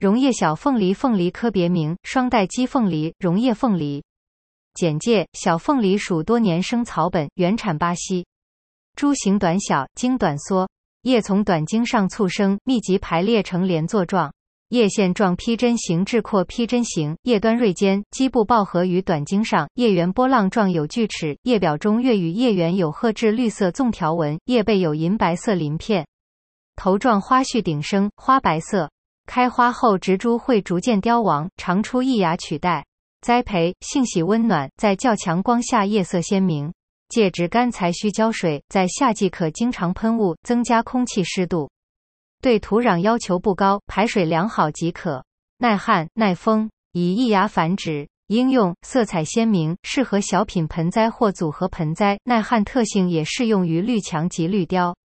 绒叶小凤梨凤梨科别名：双带鸡凤梨、绒叶凤梨。简介：小凤梨属多年生草本，原产巴西。株形短小，茎短缩，叶从短茎上簇生，密集排列成连座状。叶线状披针形至阔披针形，叶端锐尖，基部抱合于短茎上，叶缘波浪状有锯齿，叶表中月与叶缘有褐至绿色纵条纹，叶背有银白色鳞片。头状花序顶生，花白色。开花后植株会逐渐凋亡，常出一芽取代。栽培性喜温暖，在较强光下叶色鲜明。借植干才需浇水，在夏季可经常喷雾，增加空气湿度。对土壤要求不高，排水良好即可。耐旱耐风，以一芽繁殖。应用：色彩鲜明，适合小品盆栽或组合盆栽，耐旱特性也适用于绿墙及绿雕。